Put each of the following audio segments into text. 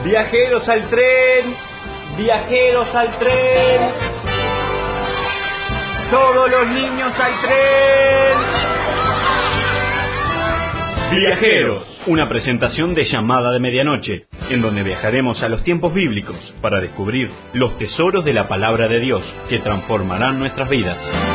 Viajeros al tren, viajeros al tren. Todos los niños al tren. Viajeros, una presentación de Llamada de Medianoche, en donde viajaremos a los tiempos bíblicos para descubrir los tesoros de la palabra de Dios que transformarán nuestras vidas.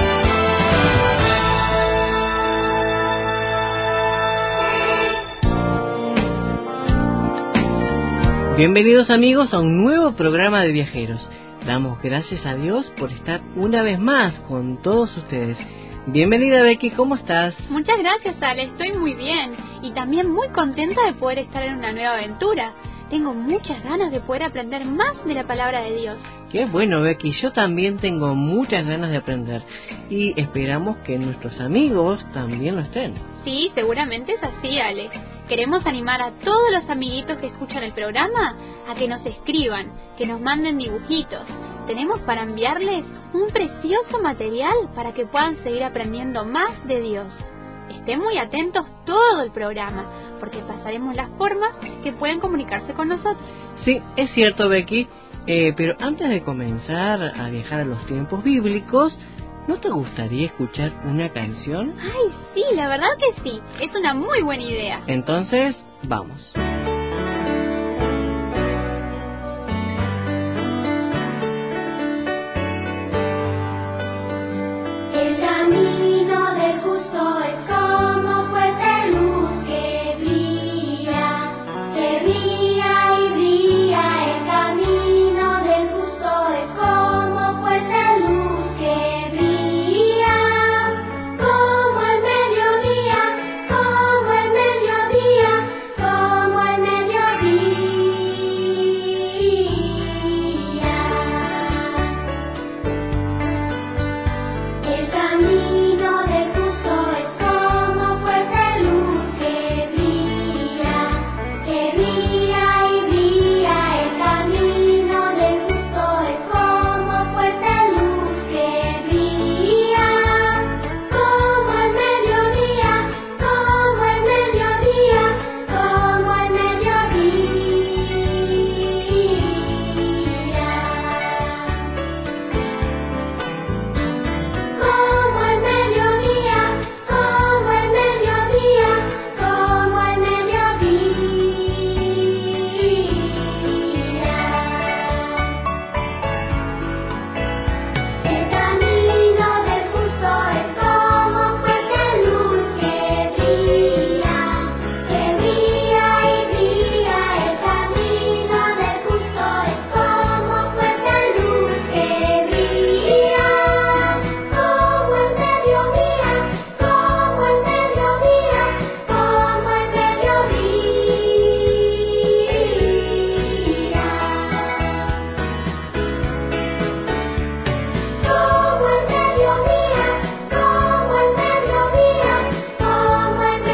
Bienvenidos amigos a un nuevo programa de Viajeros. Damos gracias a Dios por estar una vez más con todos ustedes. Bienvenida Becky, ¿cómo estás? Muchas gracias Ale, estoy muy bien y también muy contenta de poder estar en una nueva aventura. Tengo muchas ganas de poder aprender más de la palabra de Dios. Qué bueno Becky, yo también tengo muchas ganas de aprender y esperamos que nuestros amigos también lo estén. Sí, seguramente es así Ale. Queremos animar a todos los amiguitos que escuchan el programa a que nos escriban, que nos manden dibujitos. Tenemos para enviarles un precioso material para que puedan seguir aprendiendo más de Dios. Estén muy atentos todo el programa, porque pasaremos las formas que pueden comunicarse con nosotros. Sí, es cierto Becky, pero antes de comenzar a viajar a los tiempos bíblicos, ¿no te gustaría escuchar una canción? Ay, sí, la verdad que sí. Es una muy buena idea. Entonces, vamos. El camino del justo es como fuerte luz que brilla y brilla. El camino del justo es como fuerte luz que brilla, como el mediodía, como el mediodía, como el mediodía. El camino del justo es como fuerte luz que brilla y brilla. El camino del justo es como fuerte luz que brilla, como el mediodía, como el mediodía, como el mediodía. Como el mediodía, como el mediodía, como el mediodía. El camino del justo es como fuerte luz que brilla y brilla. El camino del justo es como fuerte luz que brilla, como el mediodía, como el mediodía, como el mediodía. Como el mediodía, como el mediodía, como el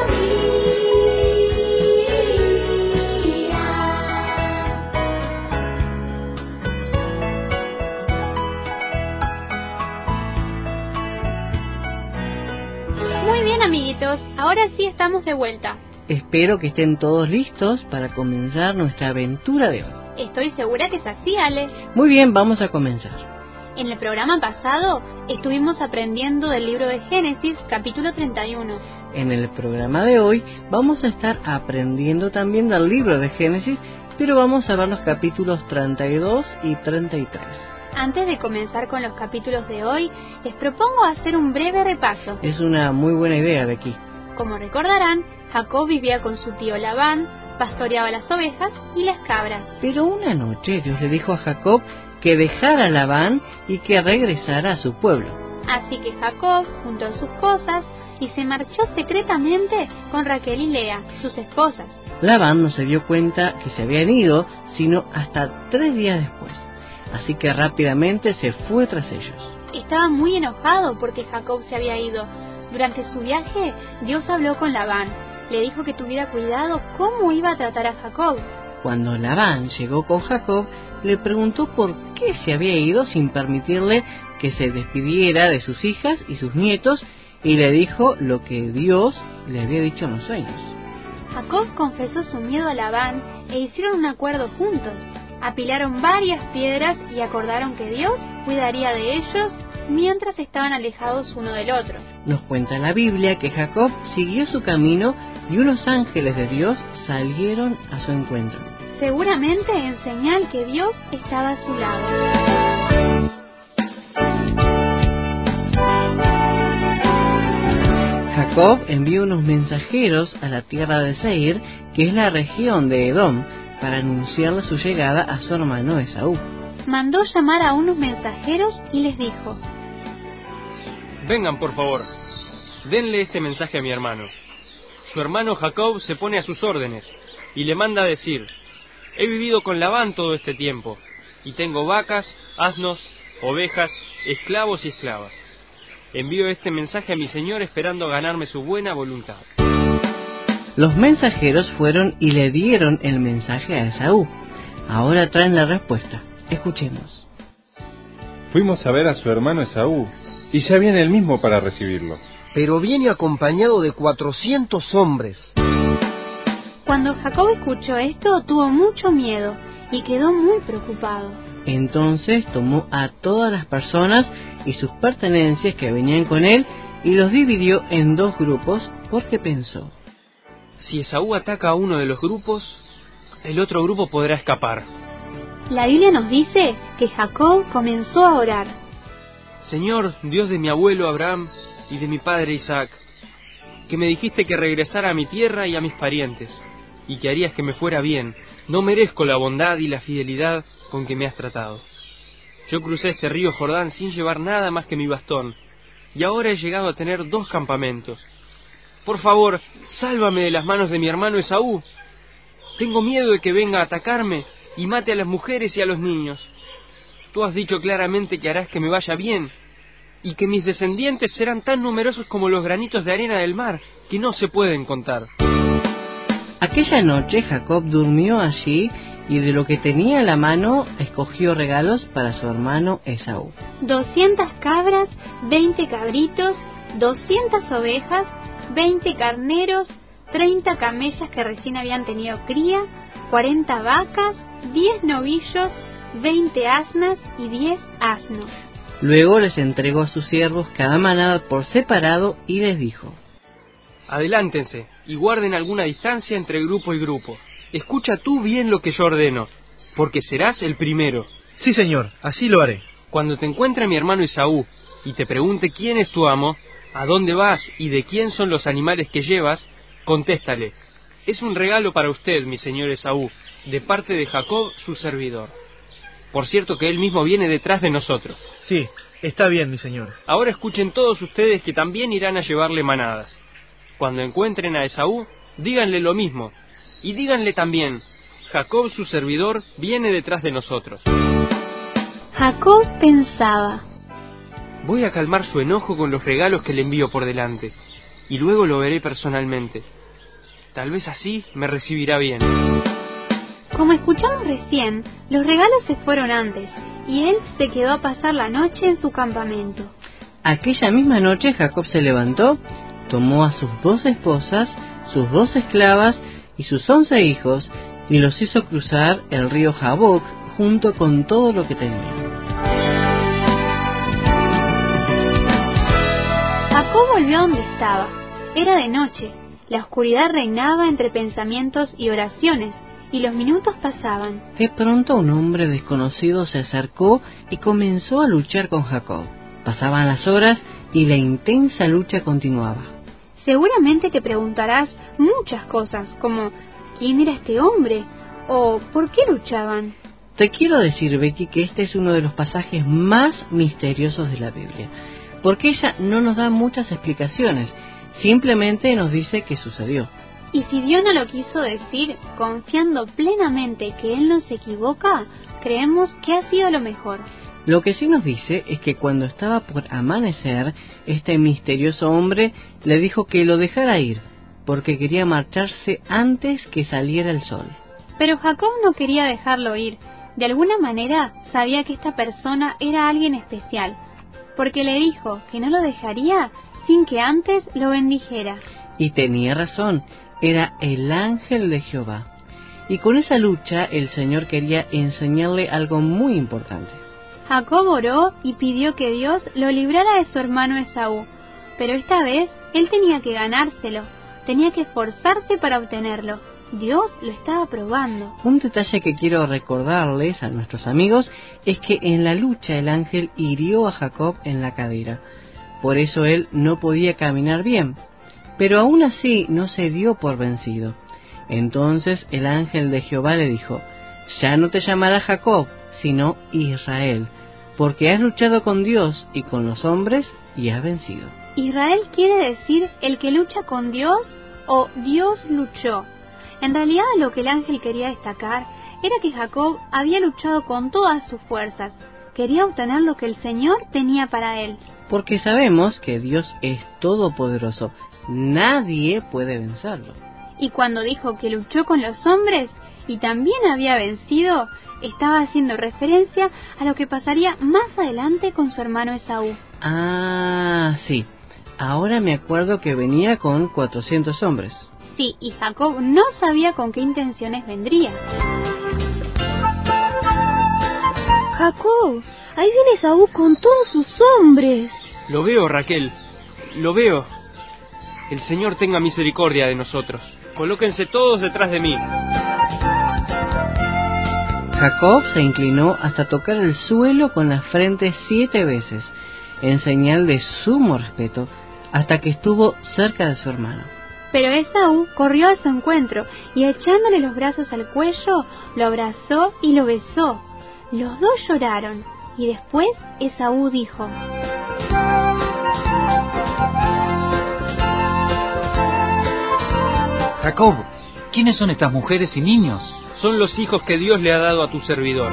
Muy bien amiguitos, ahora sí estamos de vuelta. Espero que estén todos listos para comenzar nuestra aventura de hoy. Estoy segura que es así Ale. Muy bien, vamos a comenzar. En el programa pasado estuvimos aprendiendo del libro de Génesis, capítulo 31. En el programa de hoy vamos a estar aprendiendo también del libro de Génesis, pero vamos a ver los capítulos 32 y 33. Antes de comenzar con los capítulos de hoy, les propongo hacer un breve repaso. Es una muy buena idea, Becky. Como recordarán, Jacob vivía con su tío Labán, pastoreaba las ovejas y las cabras. Pero una noche Dios le dijo a Jacob que dejara a Labán y que regresara a su pueblo. Así que Jacob juntó sus cosas y se marchó secretamente con Raquel y Lea, sus esposas. Labán no se dio cuenta que se habían ido, sino hasta 3 días después. Así que rápidamente se fue tras ellos. Estaba muy enojado porque Jacob se había ido. Durante su viaje, Dios habló con Labán. Le dijo que tuviera cuidado cómo iba a tratar a Jacob. Cuando Labán llegó con Jacob, le preguntó por qué se había ido sin permitirle que se despidiera de sus hijas y sus nietos, y le dijo lo que Dios le había dicho en los sueños. Jacob confesó su miedo a Labán e hicieron un acuerdo juntos. Apilaron varias piedras y acordaron que Dios cuidaría de ellos mientras estaban alejados uno del otro. Nos cuenta la Biblia que Jacob siguió su camino y unos ángeles de Dios salieron a su encuentro. Seguramente en señal que Dios estaba a su lado. Jacob envió unos mensajeros a la tierra de Seir, que es la región de Edom, para anunciarle su llegada a su hermano Esaú. Mandó llamar a unos mensajeros y les dijo: Vengan, por favor, denle este mensaje a mi hermano. Su hermano Jacob se pone a sus órdenes y le manda a decir: he vivido con Labán todo este tiempo, y tengo vacas, asnos, ovejas, esclavos y esclavas. Envío este mensaje a mi señor esperando ganarme su buena voluntad. Los mensajeros fueron y le dieron el mensaje a Esaú. Ahora traen la respuesta. Escuchemos. Fuimos a ver a su hermano Esaú, y ya viene él mismo para recibirlo. Pero viene acompañado de 400 hombres. Cuando Jacob escuchó esto, tuvo mucho miedo y quedó muy preocupado. Entonces tomó a todas las personas y sus pertenencias que venían con él y los dividió en 2 grupos porque pensó: si Esaú ataca a uno de los grupos, el otro grupo podrá escapar. La Biblia nos dice que Jacob comenzó a orar. Señor, Dios de mi abuelo Abraham y de mi padre Isaac, que me dijiste que regresara a mi tierra y a mis parientes, y que harías que me fuera bien. No merezco la bondad y la fidelidad con que me has tratado. Yo crucé este río Jordán sin llevar nada más que mi bastón, y ahora he llegado a tener 2 campamentos. Por favor, sálvame de las manos de mi hermano Esaú. Tengo miedo de que venga a atacarme y mate a las mujeres y a los niños. Tú has dicho claramente que harás que me vaya bien, y que mis descendientes serán tan numerosos como los granitos de arena del mar, que no se pueden contar. Aquella noche Jacob durmió allí y de lo que tenía en la mano escogió regalos para su hermano Esaú. 200 cabras, 20 cabritos, 200 ovejas, 20 carneros, 30 camellas que recién habían tenido cría, 40 vacas, 10 novillos, 20 asnas y 10 asnos. Luego les entregó a sus siervos cada manada por separado y les dijo: Adelántense y guarden alguna distancia entre grupo y grupo. Escucha tú bien lo que yo ordeno, porque serás el primero. Sí, señor, así lo haré. Cuando te encuentre mi hermano Esaú y te pregunte quién es tu amo, a dónde vas y de quién son los animales que llevas, contéstale: es un regalo para usted, mi señor Esaú, de parte de Jacob, su servidor. Por cierto que él mismo viene detrás de nosotros. Sí, está bien, mi señor. Ahora escuchen todos ustedes que también irán a llevarle manadas. Cuando encuentren a Esaú, díganle lo mismo, y díganle también: Jacob, su servidor, viene detrás de nosotros. Jacob pensaba: voy a calmar su enojo con los regalos que le envío por delante, y luego lo veré personalmente. Tal vez así me recibirá bien. Como escuchamos recién, los regalos se fueron antes, y él se quedó a pasar la noche en su campamento. Aquella misma noche Jacob se levantó, tomó a sus 2 esposas, sus 2 esclavas y sus 11 hijos, y los hizo cruzar el río Jaboc junto con todo lo que tenía. Jacob volvió a donde estaba. Era de noche. La oscuridad reinaba entre pensamientos y oraciones, y los minutos pasaban. De pronto un hombre desconocido se acercó y comenzó a luchar con Jacob. Pasaban las horas y la intensa lucha continuaba. Seguramente te preguntarás muchas cosas, como ¿quién era este hombre? ¿O por qué luchaban? Te quiero decir, Becky, que este es uno de los pasajes más misteriosos de la Biblia, porque ella no nos da muchas explicaciones, simplemente nos dice que sucedió. Y si Dios no lo quiso decir, confiando plenamente que Él no se equivoca, creemos que ha sido lo mejor. Lo que sí nos dice es que cuando estaba por amanecer, este misterioso hombre le dijo que lo dejara ir, porque quería marcharse antes que saliera el sol. Pero Jacob no quería dejarlo ir. De alguna manera sabía que esta persona era alguien especial, porque le dijo que no lo dejaría sin que antes lo bendijera. Y tenía razón, era el ángel de Jehová. Y con esa lucha el Señor quería enseñarle algo muy importante. Jacob oró y pidió que Dios lo librara de su hermano Esaú, pero esta vez él tenía que ganárselo, tenía que esforzarse para obtenerlo. Dios lo estaba probando. Un detalle que quiero recordarles a nuestros amigos es que en la lucha el ángel hirió a Jacob en la cadera. Por eso él no podía caminar bien, pero aún así no se dio por vencido. Entonces el ángel de Jehová le dijo: ya no te llamarás Jacob, sino Israel, porque has luchado con Dios y con los hombres y has vencido. Israel quiere decir el que lucha con Dios o Dios luchó. En realidad lo que el ángel quería destacar era que Jacob había luchado con todas sus fuerzas. Quería obtener lo que el Señor tenía para él. Porque sabemos que Dios es todopoderoso, nadie puede vencerlo. Y cuando dijo que luchó con los hombres y también había vencido, estaba haciendo referencia a lo que pasaría más adelante con su hermano Esaú. Ah, sí. Ahora me acuerdo que venía con 400 hombres. Sí, y Jacob no sabía con qué intenciones vendría. Jacob, ahí viene Esaú con todos sus hombres. Lo veo, Raquel, lo veo. El Señor tenga misericordia de nosotros. Colóquense todos detrás de mí. Jacob se inclinó hasta tocar el suelo con la frente 7 veces, en señal de sumo respeto, hasta que estuvo cerca de su hermano. Pero Esaú corrió a su encuentro y echándole los brazos al cuello, lo abrazó y lo besó. Los dos lloraron y después Esaú dijo: Jacob, ¿quiénes son estas mujeres y niños? Son los hijos que Dios le ha dado a tu servidor.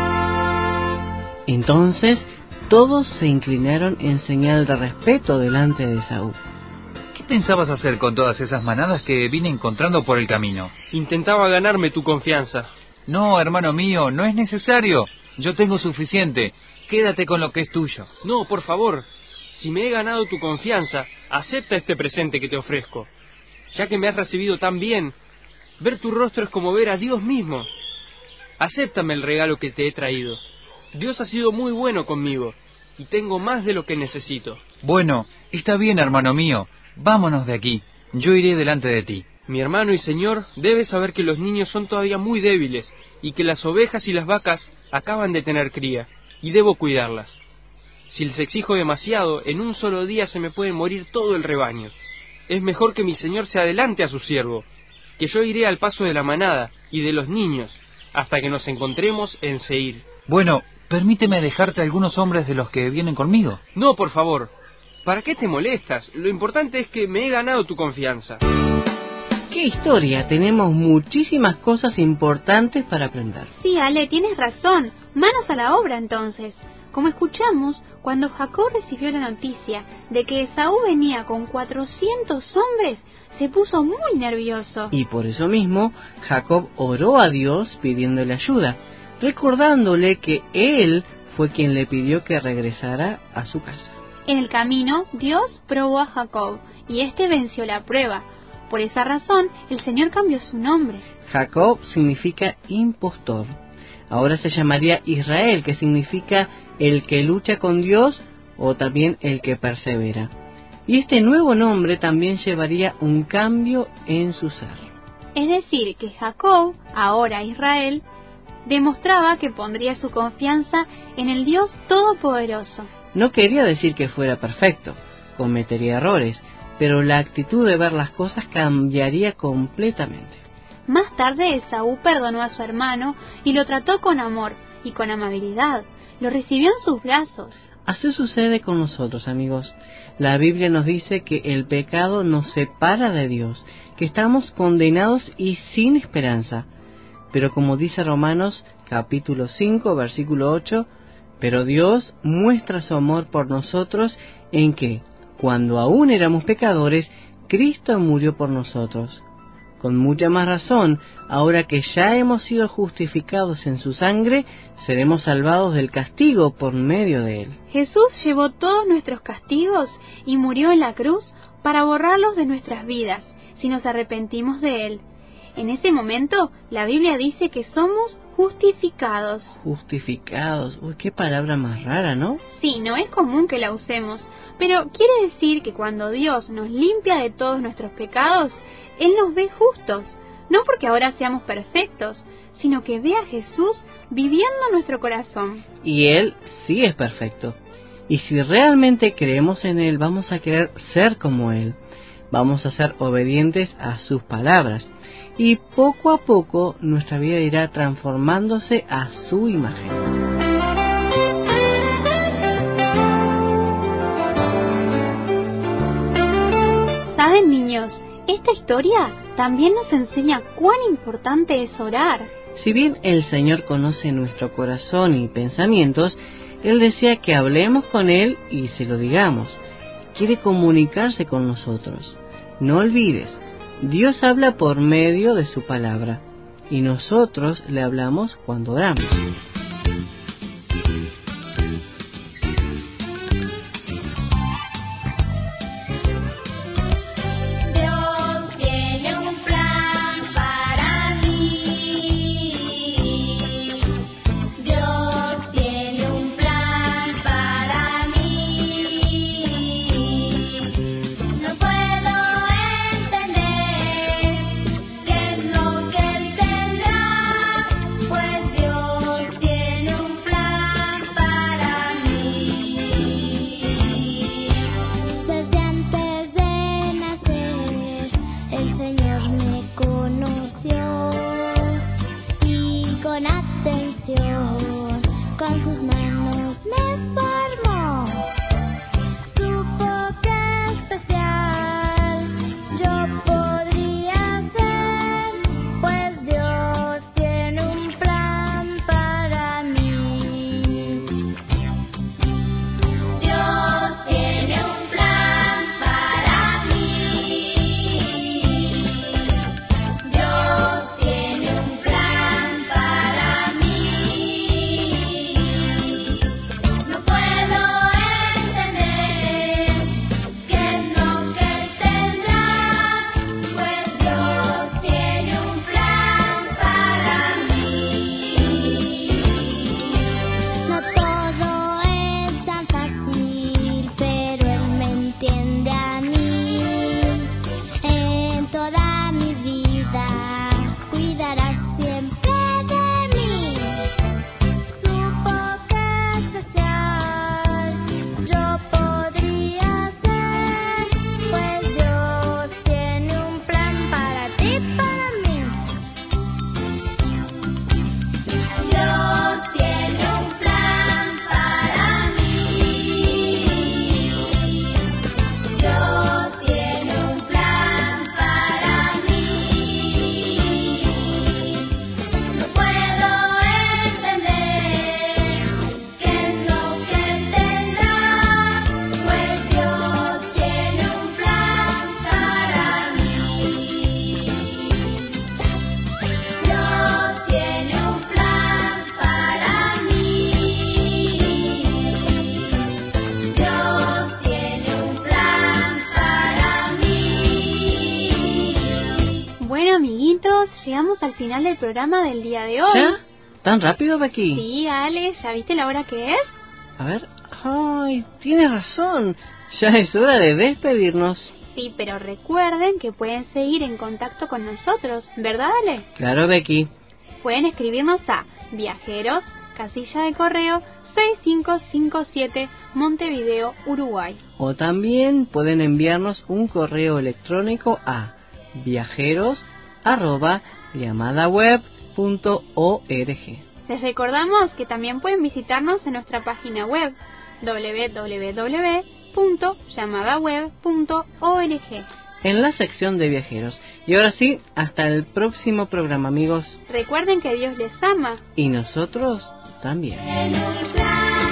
Entonces todos se inclinaron en señal de respeto delante de Esaú. ¿Qué pensabas hacer con todas esas manadas que vine encontrando por el camino? Intentaba ganarme tu confianza. No, hermano mío, no es necesario. Yo tengo suficiente. Quédate con lo que es tuyo. No, por favor. Si me he ganado tu confianza, acepta este presente que te ofrezco. Ya que me has recibido tan bien, ver tu rostro es como ver a Dios mismo. Acéptame el regalo que te he traído. Dios ha sido muy bueno conmigo y tengo más de lo que necesito. Bueno, está bien, hermano mío. Vámonos de aquí. Yo iré delante de ti. Mi hermano y señor debe saber que los niños son todavía muy débiles y que las ovejas y las vacas acaban de tener cría y debo cuidarlas. Si les exijo demasiado, en un solo día se me puede morir todo el rebaño. Es mejor que mi señor se adelante a su siervo, que yo iré al paso de la manada y de los niños hasta que nos encontremos en Seir. Bueno, permíteme dejarte algunos hombres de los que vienen conmigo. No, por favor. ¿Para qué te molestas? Lo importante es que me he ganado tu confianza. ¡Qué historia! Tenemos muchísimas cosas importantes para aprender. Sí, Ale, tienes razón. Manos a la obra entonces. Como escuchamos, cuando Jacob recibió la noticia de que Esaú venía con 400 hombres, se puso muy nervioso. Y por eso mismo, Jacob oró a Dios pidiéndole ayuda, recordándole que él fue quien le pidió que regresara a su casa. En el camino, Dios probó a Jacob, y éste venció la prueba. Por esa razón, el Señor cambió su nombre. Jacob significa impostor. Ahora se llamaría Israel, que significa el que lucha con Dios o también el que persevera. Y este nuevo nombre también llevaría un cambio en su ser. Es decir, que Jacob, ahora Israel, demostraba que pondría su confianza en el Dios Todopoderoso. No quería decir que fuera perfecto, cometería errores, pero la actitud de ver las cosas cambiaría completamente. Más tarde Esaú perdonó a su hermano y lo trató con amor y con amabilidad. Lo recibió en sus brazos. Así sucede con nosotros, amigos. La Biblia nos dice que el pecado nos separa de Dios, que estamos condenados y sin esperanza. Pero como dice Romanos capítulo 5, versículo 8, pero Dios muestra su amor por nosotros en que, cuando aún éramos pecadores, Cristo murió por nosotros. Con mucha más razón, ahora que ya hemos sido justificados en su sangre, seremos salvados del castigo por medio de él. Jesús llevó todos nuestros castigos y murió en la cruz para borrarlos de nuestras vidas, si nos arrepentimos de él. En ese momento, la Biblia dice que somos justificados. Justificados. Uy, qué palabra más rara, ¿no? Sí, no es común que la usemos, pero quiere decir que cuando Dios nos limpia de todos nuestros pecados, Él nos ve justos, no porque ahora seamos perfectos, sino que ve a Jesús viviendo en nuestro corazón. Y Él sí es perfecto. Y si realmente creemos en Él, vamos a querer ser como Él. Vamos a ser obedientes a sus palabras. Y poco a poco nuestra vida irá transformándose a su imagen. ¿Saben, niños? Esta historia también nos enseña cuán importante es orar. Si bien el Señor conoce nuestro corazón y pensamientos, Él desea que hablemos con Él y se lo digamos. Quiere comunicarse con nosotros. No olvides, Dios habla por medio de su palabra y nosotros le hablamos cuando oramos. Dios tiene un plan para mí. Dios tiene un plan para mí. No puedo entender qué es lo que Él tendrá, pues Dios tiene un plan para mí. Desde antes de nacer, el Señor me conoció y con atención, con sus manos me formó. Supo que especial yo podría ser, pues Dios tiene un plan para mí. Dios tiene un plan para mí. Dios tiene un plan para mí. No puedo entender qué es lo que Él tendrá, pues Dios tiene un plan para mí. No todo es tan fácil, pero Él me entiende a mí. En toda mi vida cuidará siempre de mí. Supo que especial yo podría ser, pues Dios tiene un plan para ti, para mí. Dios tiene un plan para mí. Dios tiene un plan para mí. No puedo entender qué es lo que Él tendrá, pues Dios tiene un plan para mí. Dios tiene un plan para mí. Dios tiene un plan para mí. Bueno, amiguitos, llegamos al final del programa del día de hoy. ¿Ya? ¿Tan rápido, Becky? Sí, Ale, ¿ya viste la hora que es? A ver. Ay, tienes razón. Ya es hora de despedirnos. Sí, pero recuerden que pueden seguir en contacto con nosotros, ¿verdad, Ale? Claro, Becky. Pueden escribirnos a Viajeros, casilla de correo 6557, Montevideo, Uruguay. O también pueden enviarnos un correo electrónico a viajeros@llamadaweb.org. Les recordamos que también pueden visitarnos en nuestra página web www.llamadaweb.org. En la sección de viajeros. Y ahora sí, hasta el próximo programa, amigos. Recuerden que Dios les ama. Y nosotros también. En un plan